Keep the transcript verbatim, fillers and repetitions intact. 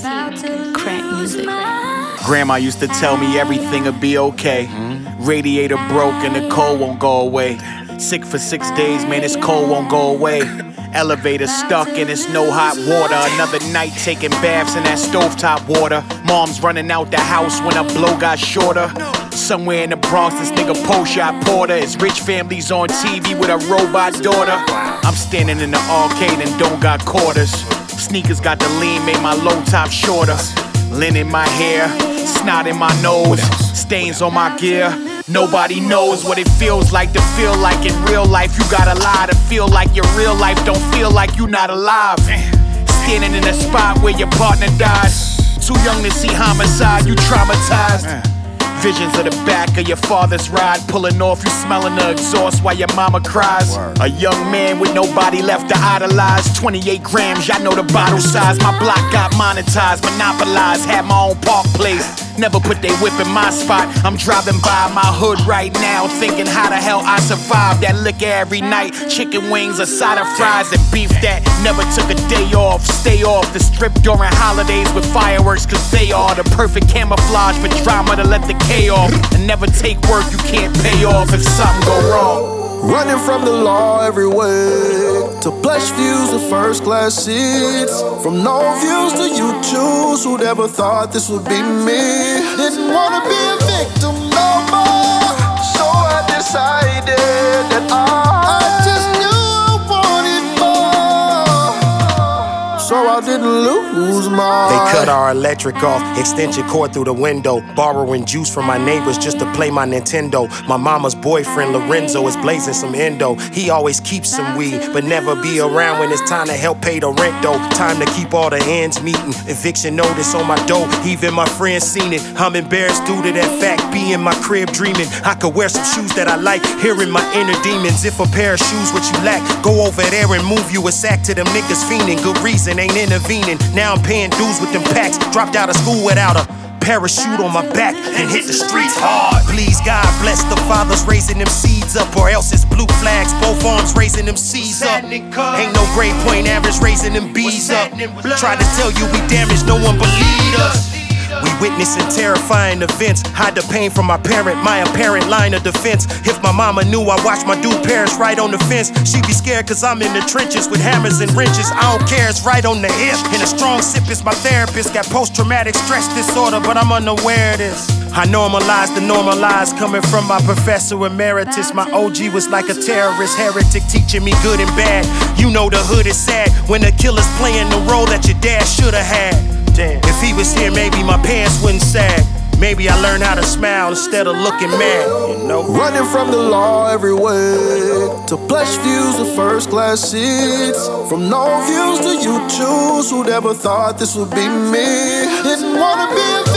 Crack music. Grandma used to tell me everything would be okay. Radiator broke and the cold won't go away. Sick for six days, man, this cold won't go away. Elevator stuck and it's no hot water. Another night taking baths in that stovetop water. Mom's running out the house when her blow got shorter. Somewhere in the Bronx, this nigga Poe shot Porter. His rich family's on T V with a robot daughter. I'm standing in the arcade and don't got quarters. Sneakers got the lean, made my low top shorter. Lint in my hair, snot in my nose, stains on my gear. Nobody knows what it feels like to feel like in real life you gotta lie to feel like your real life don't feel like you not alive. Standing in a spot where your partner died, too young to see homicide, you traumatized. Visions of the back of your father's ride, pulling off, you smelling the exhaust while your mama cries. A young man with nobody left to idolize. Twenty-eight grams, y'all know the bottle size. My block got monetized, monopolized, had my own park place. Never put they whip in my spot. I'm driving by my hood right now, thinking how the hell I survived that liquor every night. Chicken wings, a side of fries, and beef that never took a day off. Stay off the strip during holidays with fireworks, cause they are the perfect camouflage for drama to let the K off. And never take work you can't pay off if something go wrong. Running from the law every way, to plush views of first class seats. From no views to you choose, who'd ever thought this would be me? Didn't wanna be a victim no more, so I decided that I, I just knew I wanted more, so I didn't lose my. They cut our electric off, extension cord through the window, borrowing juice from my neighbors just to play my Nintendo. My mama's boyfriend Lorenzo is blazing some endo. He always keeps some weed, but never be around when it's time to help pay the rent though. Time to keep all the ends meeting. Eviction notice on my door, even my friends seen it. I'm embarrassed due to that fact, be in my crib dreaming I could wear some shoes that I like, hearing my inner demons. If a pair of shoes what you lack, go over there and move you a sack to them niggas fiending. Good reason, ain't intervening. Now I'm paying dues with them packs. Dropped out of school without a parachute on my back and hit the streets hard. Please God bless the fathers raising them seeds up, or else it's blue flags, both arms raising them seeds up. Ain't no grade point average raising them bees up. Tried to tell you we damaged, no one believed us. We witnessing terrifying events, hide the pain from my parent, my apparent line of defense. If my mama knew I watched my dude perish right on the fence, she'd be scared cause I'm in the trenches with hammers and wrenches. I don't care, it's right on the hip. And a strong sip is my therapist. Got post-traumatic stress disorder, but I'm unaware of this. I normalized the normalized coming from my professor emeritus. My O G was like a terrorist heretic teaching me good and bad. You know the hood is sad when the killer's playing the role that your dad should've had. Damn. If he was here, maybe my pants wouldn't sag. Maybe I learned how to smile instead of looking mad, you know? Running from the law every way, to plush views of first class seats. From no views to you choose, who'd ever thought this would be me? Didn't wanna be a